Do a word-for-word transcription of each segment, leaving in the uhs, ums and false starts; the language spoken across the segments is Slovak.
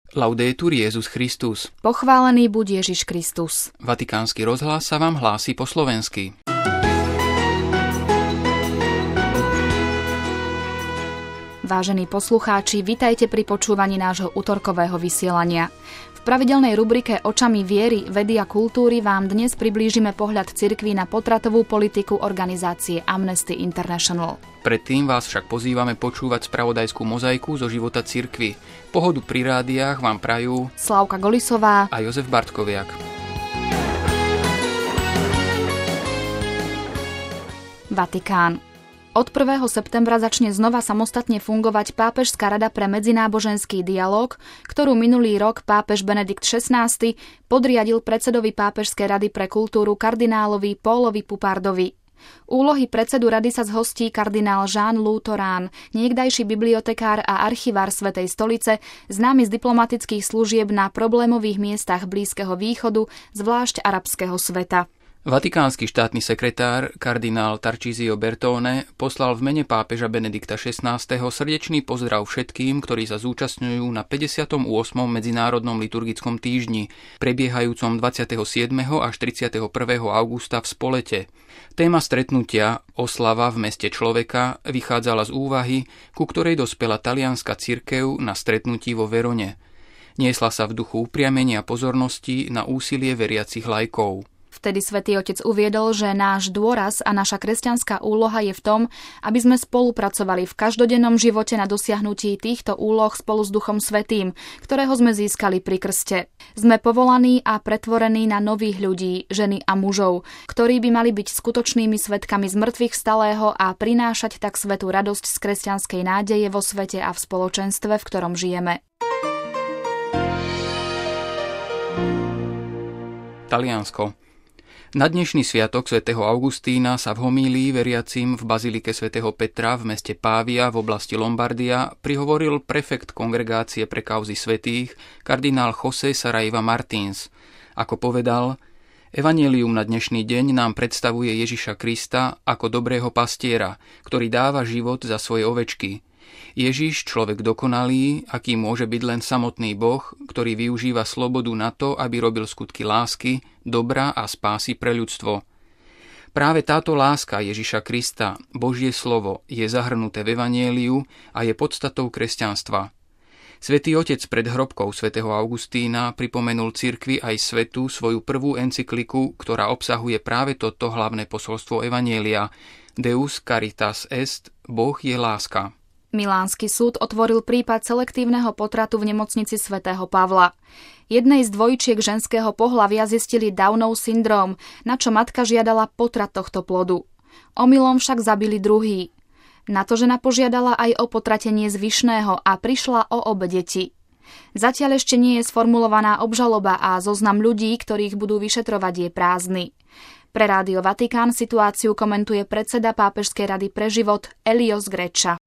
Laudetur Jesus Christus. Pochválený buď Ježiš Kristus. Vatikánsky rozhlas sa vám hlási po slovensky. Vážení poslucháči, vitajte pri počúvaní nášho utorkového vysielania. V pravidelnej rubrike Očami viery, vedy a kultúry vám dnes priblížime pohľad cirkví na potratovú politiku organizácie Amnesty International. Predtým vás však pozývame počúvať spravodajskú mozaiku zo života cirkvi. Pohodu pri rádiách vám prajú Slávka Golisová a Jozef Bartkoviak. Vatikán. Od prvého septembra začne znova samostatne fungovať Pápežská rada pre medzináboženský dialóg, ktorú minulý rok pápež Benedikt šestnásty podriadil predsedovi Pápežskej rady pre kultúru kardinálovi Paulovi Pupardovi. Úlohy predsedu rady sa zhostí kardinál Jean-Louis Torán, niekdajší bibliotekár a archivár Svätej stolice, známy z diplomatických služieb na problémových miestach Blízkeho východu, zvlášť arabského sveta. Vatikánsky štátny sekretár kardinál Tarcísio Bertone poslal v mene pápeža Benedikta šestnásteho srdečný pozdrav všetkým, ktorí sa zúčastňujú na päťdesiatom ôsmom medzinárodnom liturgickom týždni, prebiehajúcom dvadsiateho siedmeho až tridsiateho prvého augusta v Spolete. Téma stretnutia, oslava v meste človeka, vychádzala z úvahy, ku ktorej dospela talianska cirkev na stretnutí vo Verone. Niesla sa v duchu upriamenia pozornosti na úsilie veriacich laikov. Vtedy Svätý Otec uviedol, že náš dôraz a naša kresťanská úloha je v tom, aby sme spolupracovali v každodennom živote na dosiahnutí týchto úloh spolu s Duchom Svätým, ktorého sme získali pri krste. Sme povolaní a pretvorení na nových ľudí, ženy a mužov, ktorí by mali byť skutočnými svedkami zmrtvých vstalého a prinášať tak svetú radosť z kresťanskej nádeje vo svete a v spoločenstve, v ktorom žijeme. Taliansko. Na dnešný sviatok svätého Augustína sa v homílii veriacim v bazilike svätého Petra v meste Pavia v oblasti Lombardia prihovoril prefekt kongregácie pre kauzy svätých kardinál José Saraiva Martins. Ako povedal, evanjelium na dnešný deň nám predstavuje Ježiša Krista ako dobrého pastiera, ktorý dáva život za svoje ovečky. Ježiš, človek dokonalý, aký môže byť len samotný Boh, ktorý využíva slobodu na to, aby robil skutky lásky, dobra a spásy pre ľudstvo. Práve táto láska Ježiša Krista, Božie slovo, je zahrnuté v evanjeliu a je podstatou kresťanstva. Svätý Otec pred hrobkou svätého Augustína pripomenul cirkvi aj svetu svoju prvú encykliku, ktorá obsahuje práve toto hlavné posolstvo evanjelia: Deus caritas est, Boh je láska. Milánsky súd otvoril prípad selektívneho potratu v nemocnici svätého Pavla. Jednej z dvojčiek ženského pohlavia zistili Downov syndróm, na čo matka žiadala potrat tohto plodu. Omylom však zabili druhý. Na to žena požiadala aj o potratenie zvyšného a prišla o obe deti. Zatiaľ ešte nie je sformulovaná obžaloba a zoznam ľudí, ktorých budú vyšetrovať, je prázdny. Pre Rádio Vatikán situáciu komentuje predseda Pápežskej rady pre život Elios Greccia.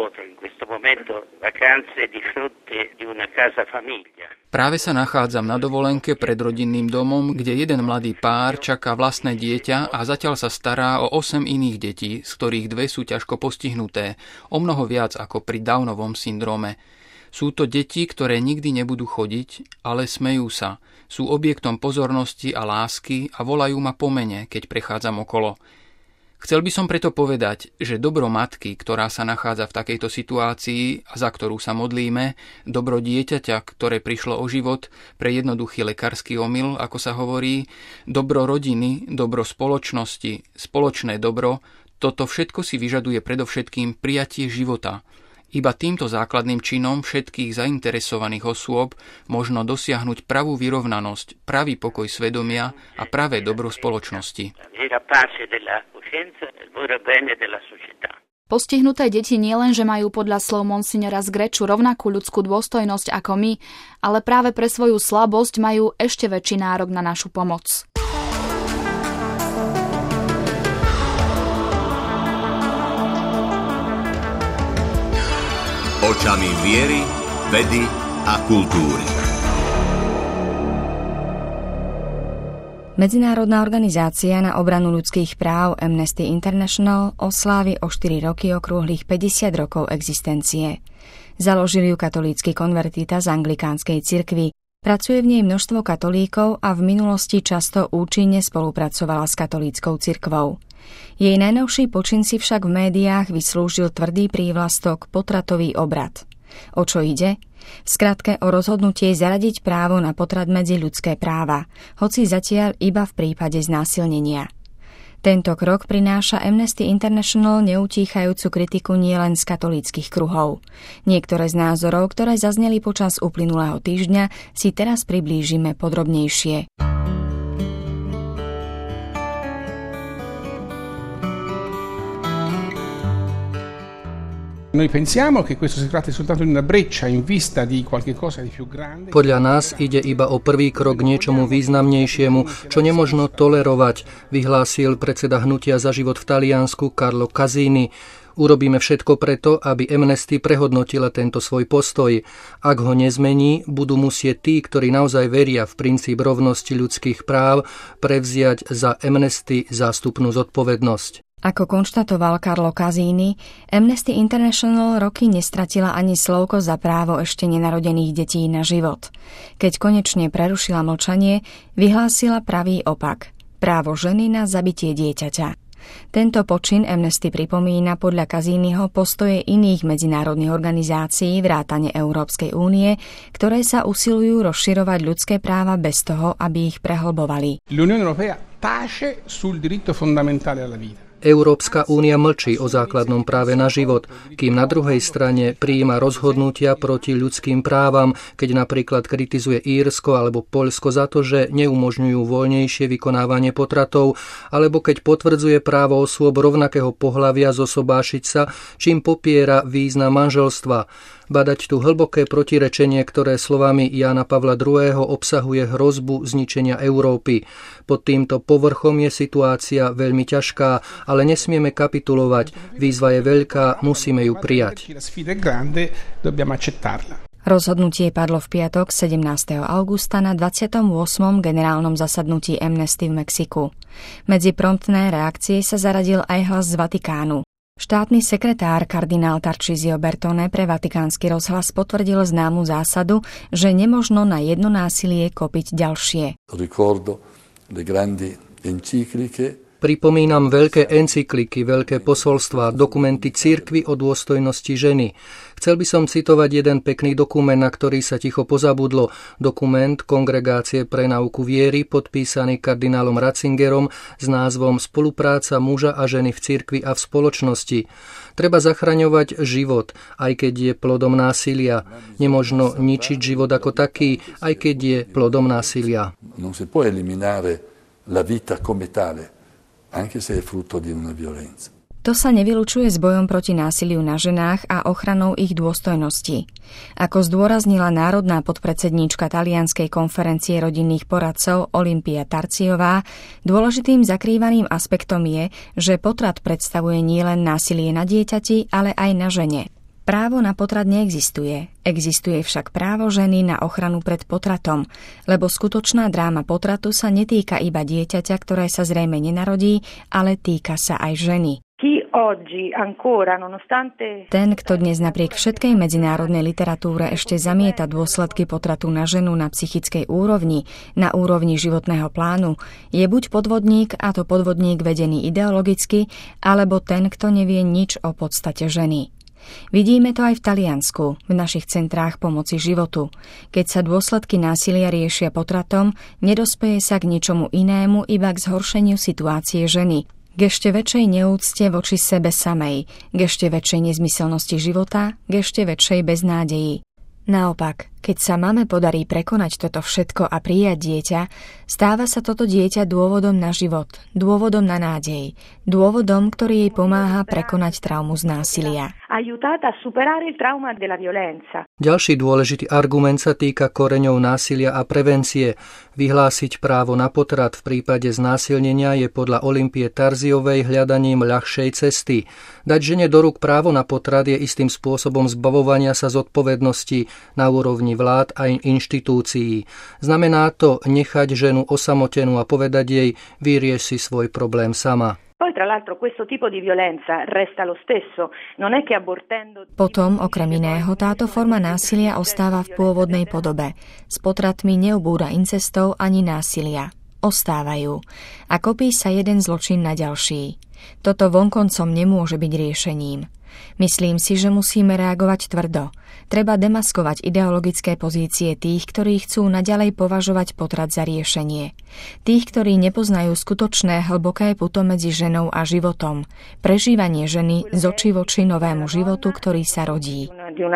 Práve sa nachádzam na dovolenke pred rodinným domom, kde jeden mladý pár čaká vlastné dieťa a zatiaľ sa stará o osem iných detí, z ktorých dve sú ťažko postihnuté, o mnoho viac ako pri Downovom syndróme. Sú to deti, ktoré nikdy nebudú chodiť, ale smejú sa. Sú objektom pozornosti a lásky a volajú ma po mene, keď prechádzam okolo. Chcel by som preto povedať, že dobro matky, ktorá sa nachádza v takejto situácii a za ktorú sa modlíme, dobro dieťaťa, ktoré prišlo o život pre jednoduchý lekársky omyl, ako sa hovorí, dobro rodiny, dobro spoločnosti, spoločné dobro, toto všetko si vyžaduje predovšetkým prijatie života. Iba týmto základným činom všetkých zainteresovaných osôb možno dosiahnuť pravú vyrovnanosť, pravý pokoj svedomia a pravé dobro spoločnosti. Postihnuté deti nielenže majú podľa slov monsignora z Grecciu rovnakú ľudskú dôstojnosť ako my, ale práve pre svoju slabosť majú ešte väčší nárok na našu pomoc. Očami viery, vedy a kultúry. Medzinárodná organizácia na obranu ľudských práv Amnesty International oslávi o štyri roky okrúhlych päťdesiat rokov existencie. Založil ju katolícky konvertita z anglikánskej cirkvi. Pracuje v nej množstvo katolíkov a v minulosti často účinne spolupracovala s katolíckou cirkvou. Jej najnovší počin si však v médiách vyslúžil tvrdý prívlastok potratový obrad. O čo ide? V skratke o rozhodnutie zaradiť právo na potrat medzi ľudské práva, hoci zatiaľ iba v prípade znásilnenia. Tento krok prináša Amnesty International neutíchajúcu kritiku nielen z katolíckych kruhov. Niektoré z názorov, ktoré zazneli počas uplynulého týždňa, si teraz priblížime podrobnejšie. Podľa nás ide iba o prvý krok k niečomu významnejšiemu, čo nemožno tolerovať, vyhlásil predseda Hnutia za život v Taliansku Carlo Casini. Urobíme všetko preto, aby Amnesty prehodnotila tento svoj postoj. Ak ho nezmení, budú musieť tí, ktorí naozaj veria v princíp rovnosti ľudských práv, prevziať za Amnesty zástupnú zodpovednosť. Ako konštatoval Carlo Casini, Amnesty International roky nestratila ani slovko za právo ešte nenarodených detí na život. Keď konečne prerušila mlčanie, vyhlásila pravý opak – právo ženy na zabitie dieťaťa. Tento počin Amnesty pripomína podľa Casiniho postoje iných medzinárodných organizácií vrátane Európskej únie, ktoré sa usilujú rozširovať ľudské práva bez toho, aby ich prehlbovali. L'Unione Europea tace sul diritto fondamentale alla vita. Európska únia mlčí o základnom práve na život, kým na druhej strane prijíma rozhodnutia proti ľudským právam, keď napríklad kritizuje Írsko alebo Poľsko za to, že neumožňujú voľnejšie vykonávanie potratov, alebo keď potvrdzuje právo osôb rovnakého pohlavia zosobášiť sa, čím popiera význam manželstva. Badať tu hlboké protirečenie, ktoré slovami Jána Pavla druhého. obsahuje hrozbu zničenia Európy. Pod týmto povrchom je situácia veľmi ťažká, ale nesmieme kapitulovať. Výzva je veľká, musíme ju prijať. Rozhodnutie padlo v piatok sedemnásteho augusta na dvadsiatom ôsmom generálnom zasadnutí Amnesty v Mexiku. Medzi promptné reakcie sa zaradil aj hlas z Vatikánu. Štátny sekretár kardinál Tarcísio Bertone pre Vatikánsky rozhlas potvrdil známu zásadu, že nemožno na jedno násilie kopiť ďalšie. Pripomínam veľké encykliky, veľké posolstvá, dokumenty cirkvi o dôstojnosti ženy. Chcel by som citovať jeden pekný dokument, na ktorý sa ticho pozabudlo. Dokument Kongregácie pre náuku viery, podpísaný kardinálom Ratzingerom s názvom Spolupráca muža a ženy v cirkvi a v spoločnosti. Treba zachraňovať život, aj keď je plodom násilia. Nemožno ničiť život ako taký, aj keď je plodom násilia. Non si può eliminare la vita come tale, anche se è frutto di una violenza. To sa nevylučuje s bojom proti násiliu na ženách a ochranou ich dôstojnosti. Ako zdôraznila národná podpredsedníčka Talianskej konferencie rodinných poradcov Olimpia Tarciová, dôležitým zakrývaným aspektom je, že potrat predstavuje nielen násilie na dieťati, ale aj na žene. Právo na potrat neexistuje, existuje však právo ženy na ochranu pred potratom, lebo skutočná dráma potratu sa netýka iba dieťaťa, ktoré sa zrejme nenarodí, ale týka sa aj ženy. Ten, kto dnes napriek všetkej medzinárodnej literatúre ešte zamieta dôsledky potratu na ženu na psychickej úrovni, na úrovni životného plánu, je buď podvodník, a to podvodník vedený ideologicky, alebo ten, kto nevie nič o podstate ženy. Vidíme to aj v Taliansku, v našich centrách pomoci životu. Keď sa dôsledky násilia riešia potratom, nedospeje sa k ničomu inému, iba k zhoršeniu situácie ženy. K ešte väčšej neúcte voči sebe samej, k ešte väčšej nezmyselnosti života, k ešte väčšej beznádeji. Naopak, keď sa mame podarí prekonať toto všetko a prijať dieťa, stáva sa toto dieťa dôvodom na život, dôvodom na nádej, dôvodom, ktorý jej pomáha prekonať traumu z násilia. Ďalší dôležitý argument sa týka koreňov násilia a prevencie. Vyhlásiť právo na potrat v prípade znásilnenia je podľa Olimpie Tarziovej hľadaním ľahšej cesty. Dať žene do rúk právo na potrat je istým spôsobom zbavovania sa zodpovednosti na úrovni vlád a inštitúcií. Znamená to nechať ženu osamotenú a povedať jej, vyrieš si svoj problém sama. Potom, okrem iného, táto forma násilia ostáva v pôvodnej podobe. S potratmi neubúda incestov ani násilia. Ostávajú. A kopí sa jeden zločin na ďalší. Toto vonkoncom nemôže byť riešením. Myslím si, že musíme reagovať tvrdo. Treba demaskovať ideologické pozície tých, ktorí chcú naďalej považovať potrat za riešenie. Tých, ktorí nepoznajú skutočné hlboké puto medzi ženou a životom. Prežívanie ženy z očí v oči novému životu, ktorý sa rodí.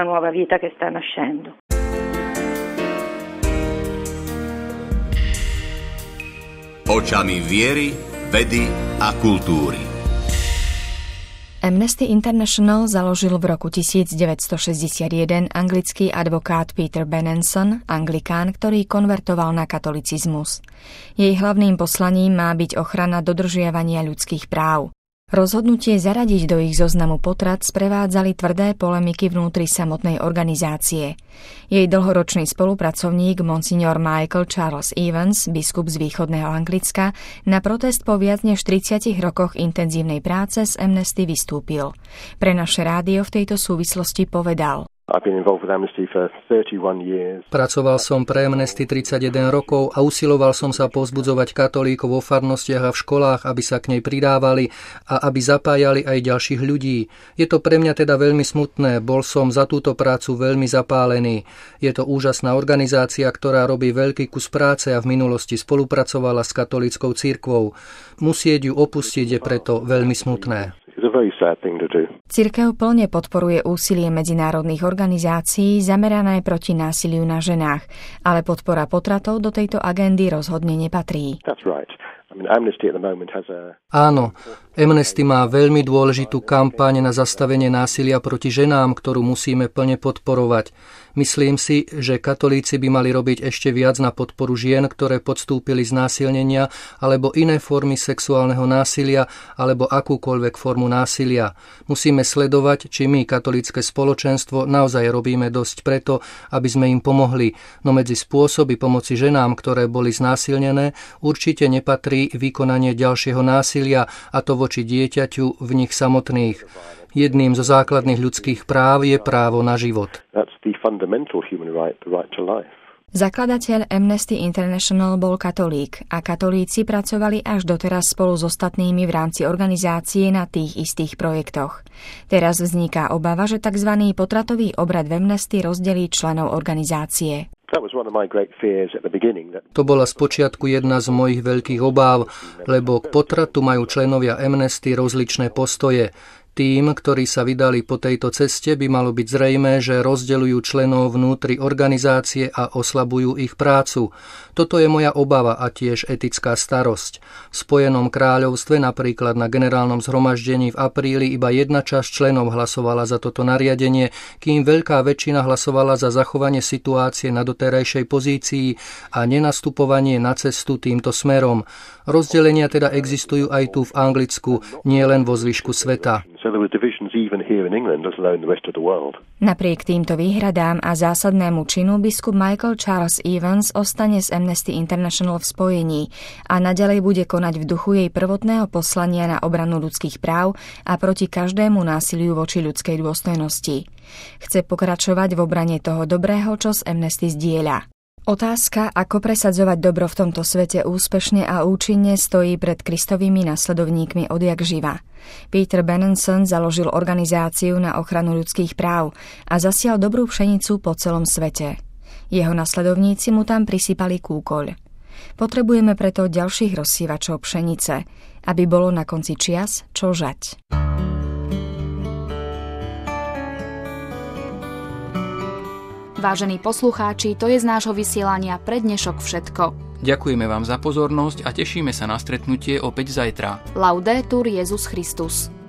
Očami viery, vedy a kultúry. Amnesty International založil v roku devätnásťstošesťdesiatjeden anglický advokát Peter Benenson, anglikán, ktorý konvertoval na katolicizmus. Jej hlavným poslaním má byť ochrana dodržiavania ľudských práv. Rozhodnutie zaradiť do ich zoznamu potrat sprevádzali tvrdé polemiky vnútri samotnej organizácie. Jej dlhoročný spolupracovník monsignor Michael Charles Evans, biskup z východného Anglicka, na protest po viac než tridsiatich rokoch intenzívnej práce z Amnesty vystúpil. Pre naše rádio v tejto súvislosti povedal: Pracoval som pre Amnesty tridsaťjeden rokov a usiloval som sa povzbudzovať katolíkov vo farnostiach a v školách, aby sa k nej pridávali a aby zapájali aj ďalších ľudí. Je to pre mňa teda veľmi smutné, bol som za túto prácu veľmi zapálený. Je to úžasná organizácia, ktorá robí veľký kus práce a v minulosti spolupracovala s katolíckou cirkvou. Musieť ju opustiť je preto veľmi smutné. Cirkev plne podporuje úsilie medzinárodných organizácií zamerané proti násiliu na ženách, ale podpora potratov do tejto agendy rozhodne nepatrí. Áno, Amnesty má veľmi dôležitú kampaň na zastavenie násilia proti ženám, ktorú musíme plne podporovať. Myslím si, že katolíci by mali robiť ešte viac na podporu žien, ktoré podstúpili znásilnenia alebo iné formy sexuálneho násilia alebo akúkoľvek formu násilia. Musíme sledovať, či my, katolícke spoločenstvo, naozaj robíme dosť preto, aby sme im pomohli. No medzi spôsoby pomoci ženám, ktoré boli znásilnené, určite nepatrí vykonanie ďalšieho násilia, a to voči dieťaťu v nich samotných. Jedným zo základných ľudských práv je právo na život. Zakladateľ Amnesty International bol katolík a katolíci pracovali až doteraz spolu s ostatnými v rámci organizácie na tých istých projektoch. Teraz vzniká obava, že tzv. Potratový obrad v Amnesty rozdelí členov organizácie. To bola spočiatku jedna z mojich veľkých obáv, lebo k potratu majú členovia Amnesty rozličné postoje. Tým, ktorí sa vydali po tejto ceste, by malo byť zrejmé, že rozdeľujú členov vnútri organizácie a oslabujú ich prácu. Toto je moja obava a tiež etická starosť. V Spojenom kráľovstve napríklad na generálnom zhromaždení v apríli iba jedna časť členov hlasovala za toto nariadenie, kým veľká väčšina hlasovala za zachovanie situácie na doterajšej pozícii a nenastupovanie na cestu týmto smerom. Rozdelenia teda existujú aj tu v Anglicku, nie len vo zvyšku sveta. Napriek týmto výhradám a zásadnému činu biskup Michael Charles Evans ostane s Amnesty International v spojení a naďalej bude konať v duchu jej prvotného poslania na obranu ľudských práv a proti každému násiliu voči ľudskej dôstojnosti. Chce pokračovať v obrane toho dobrého, čo z Amnesty zdieľa. Otázka, ako presadzovať dobro v tomto svete úspešne a účinne, stojí pred Kristovými nasledovníkmi odjak živa. Peter Benenson založil organizáciu na ochranu ľudských práv a zasial dobrú pšenicu po celom svete. Jeho nasledovníci mu tam prisypali kúkoľ. Potrebujeme preto ďalších rozsievačov pšenice, aby bolo na konci čias čo žať. Vážení poslucháči, to je z nášho vysielania pre dnešok všetko. Ďakujeme vám za pozornosť a tešíme sa na stretnutie opäť zajtra. Laudetur Jesus Christus.